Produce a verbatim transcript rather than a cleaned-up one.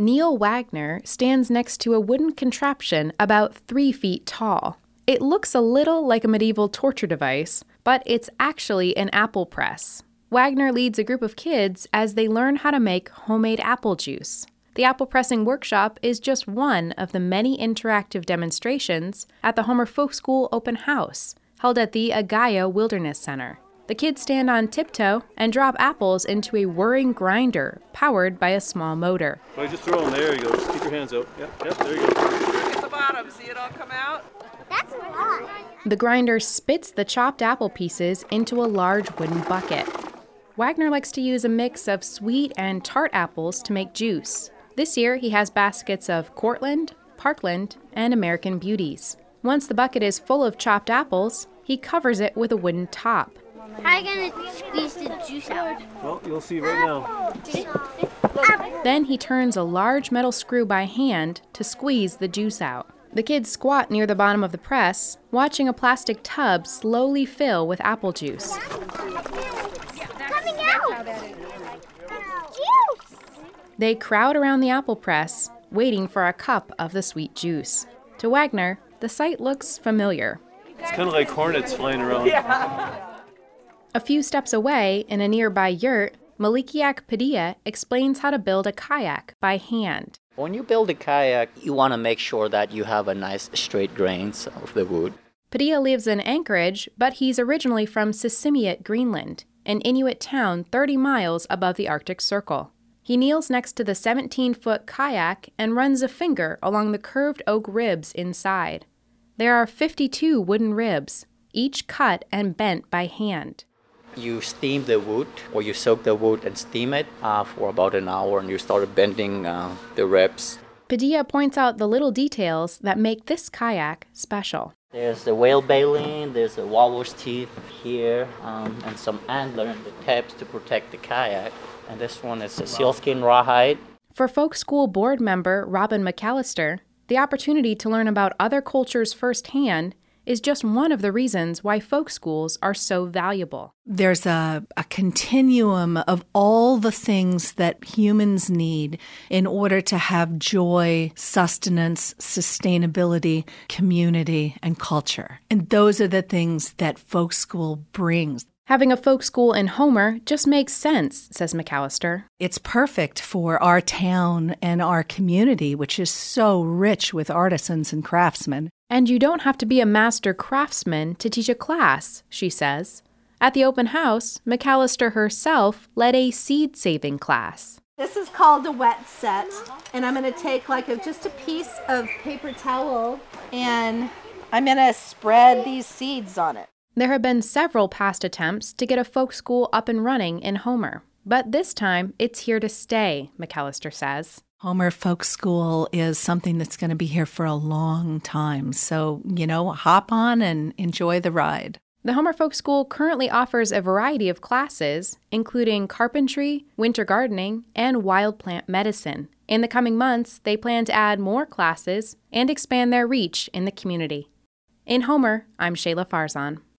Neil Wagner stands next to a wooden contraption about three feet tall. It looks a little like a medieval torture device, but it's actually an apple press. Wagner leads a group of kids as they learn how to make homemade apple juice. The apple pressing workshop is just one of the many interactive demonstrations at the Homer Folk School Open House, held at the Agayo Wilderness Center. The kids stand on tiptoe and drop apples into a whirring grinder powered by a small motor. Well, just throw them there. You go. Just keep your hands out. Yep, yep, there you go. Look at the bottom. See it all come out? That's a lot. The grinder spits the chopped apple pieces into a large wooden bucket. Wagner likes to use a mix of sweet and tart apples to make juice. This year, he has baskets of Cortland, Parkland, and American Beauties. Once the bucket is full of chopped apples, he covers it with a wooden top. How are you going to squeeze the juice out? Well, you'll see right now. Then he turns a large metal screw by hand to squeeze the juice out. The kids squat near the bottom of the press, watching a plastic tub slowly fill with apple juice. Coming out! Juice! They crowd around the apple press, waiting for a cup of the sweet juice. To Wagner, the sight looks familiar. It's kind of like hornets flying around. A few steps away, in a nearby yurt, Malikiak Padilla explains how to build a kayak by hand. When you build a kayak, you want to make sure that you have a nice straight grains of the wood. Padilla lives in Anchorage, but he's originally from Sisimiut, Greenland, an Inuit town thirty miles above the Arctic Circle. He kneels next to the seventeen-foot kayak and runs a finger along the curved oak ribs inside. There are fifty-two wooden ribs, each cut and bent by hand. You steam the wood, or you soak the wood and steam it uh, for about an hour, and you start bending uh, the ribs. Padilla points out the little details that make this kayak special. There's the whale baleen, there's a walrus teeth here, um, and some antler and the tabs to protect the kayak. And this one is a sealskin rawhide. For Folk School board member Robin McAllister, the opportunity to learn about other cultures firsthand is just one of the reasons why folk schools are so valuable. There's a, a continuum of all the things that humans need in order to have joy, sustenance, sustainability, community, and culture. And those are the things that folk school brings. Having a folk school in Homer just makes sense, says McAllister. It's perfect for our town and our community, which is so rich with artisans and craftsmen. And you don't have to be a master craftsman to teach a class, she says. At the open house, McAllister herself led a seed-saving class. This is called a wet set, and I'm going to take like a, just a piece of paper towel, and I'm going to spread these seeds on it. There have been several past attempts to get a folk school up and running in Homer, but this time it's here to stay, McAllister says. Homer Folk School is something that's going to be here for a long time, so, you know, hop on and enjoy the ride. The Homer Folk School currently offers a variety of classes, including carpentry, winter gardening, and wild plant medicine. In the coming months, they plan to add more classes and expand their reach in the community. In Homer, I'm Shayla Farzan.